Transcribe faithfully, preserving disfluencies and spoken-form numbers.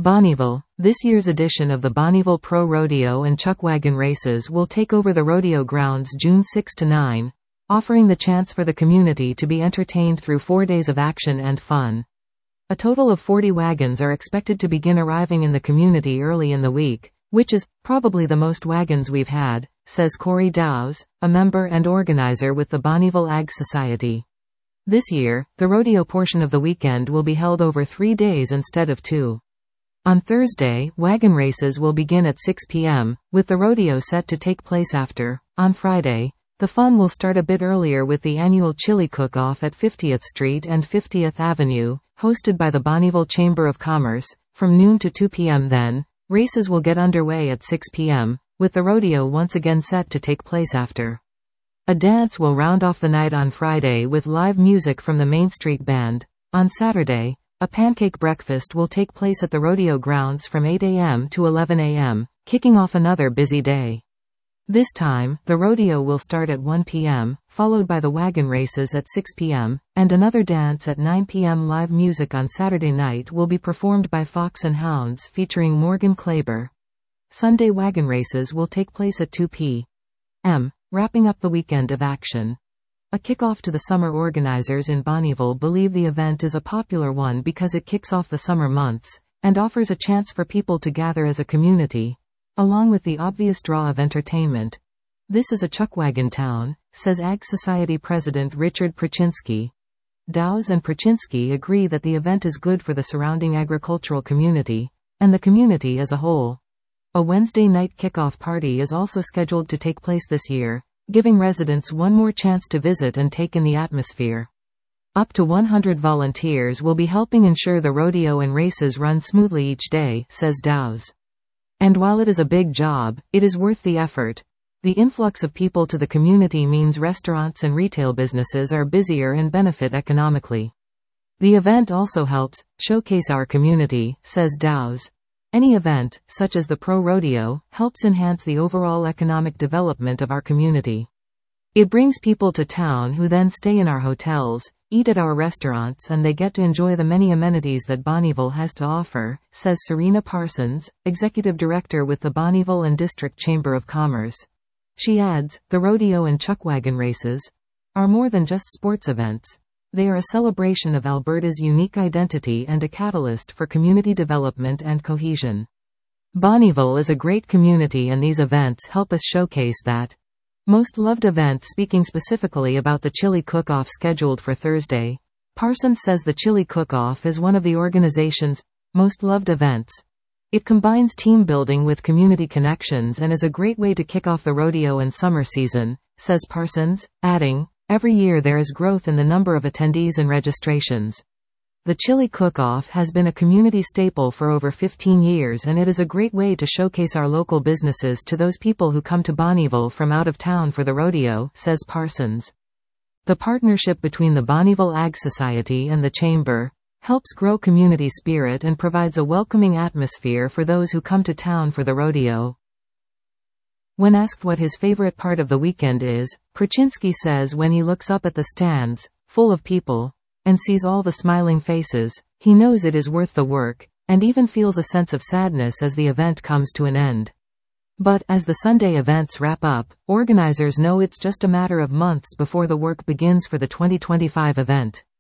Bonnyville. This year's edition of the Bonnyville Pro Rodeo and Chuckwagon races will take over the rodeo grounds June sixth to ninth, offering the chance for the community to be entertained through four days of action and fun. A total of forty wagons are expected to begin arriving in the community early in the week, which is probably the most wagons we've had, says Corey Dowes, a member and organizer with the Bonnyville Ag Society. This year, the rodeo portion of the weekend will be held over three days instead of two. On Thursday, wagon races will begin at six p m, with the rodeo set to take place after. On Friday, the fun will start a bit earlier with the annual Chili Cook-Off at fiftieth Street and fiftieth Avenue, hosted by the Bonnyville Chamber of Commerce, from noon to two p m Then, races will get underway at six p m, with the rodeo once again set to take place after. A dance will round off the night on Friday with live music from the Main Street Band. On Saturday, a pancake breakfast will take place at the rodeo grounds from eight a m to eleven a m, kicking off another busy day. This time, the rodeo will start at one p m, followed by the wagon races at six p m, and another dance at nine p m Live music on Saturday night will be performed by Fox and Hounds featuring Morgan Klaber. Sunday wagon races will take place at two p m, wrapping up the weekend of action. A kickoff to the summer. Organizers in Bonnyville believe the event is a popular one because it kicks off the summer months, and offers a chance for people to gather as a community, along with the obvious draw of entertainment. This is a chuckwagon town, says Ag Society President Richard Prachinsky. Dowes and Prachinsky agree that the event is good for the surrounding agricultural community, and the community as a whole. A Wednesday night kickoff party is also scheduled to take place this year, giving residents one more chance to visit and take in the atmosphere. Up to one hundred volunteers will be helping ensure the rodeo and races run smoothly each day, says Dowes. And while it is a big job, it is worth the effort. The influx of people to the community means restaurants and retail businesses are busier and benefit economically. The event also helps showcase our community, says Dowes. Any event, such as the Pro Rodeo, helps enhance the overall economic development of our community. It brings people to town who then stay in our hotels, eat at our restaurants, and they get to enjoy the many amenities that Bonnyville has to offer, says Serena Parsons, Executive Director with the Bonnyville and District Chamber of Commerce. She adds, the rodeo and chuckwagon races are more than just sports events. They are a celebration of Alberta's unique identity and a catalyst for community development and cohesion. Bonnyville is a great community and these events help us showcase that. Most loved event. Speaking specifically about the Chili Cook-Off scheduled for Thursday, Parsons says the Chili Cook-Off is one of the organization's most loved events. It combines team building with community connections and is a great way to kick off the rodeo and summer season, says Parsons, adding, every year there is growth in the number of attendees and registrations. The Chili Cook-Off has been a community staple for over fifteen years and it is a great way to showcase our local businesses to those people who come to Bonnyville from out of town for the rodeo, says Parsons. The partnership between the Bonnyville Ag Society and the Chamber helps grow community spirit and provides a welcoming atmosphere for those who come to town for the rodeo. When asked what his favorite part of the weekend is, Prachinsky says when he looks up at the stands, full of people, and sees all the smiling faces, he knows it is worth the work, and even feels a sense of sadness as the event comes to an end. But, as the Sunday events wrap up, organizers know it's just a matter of months before the work begins for the twenty twenty-five event.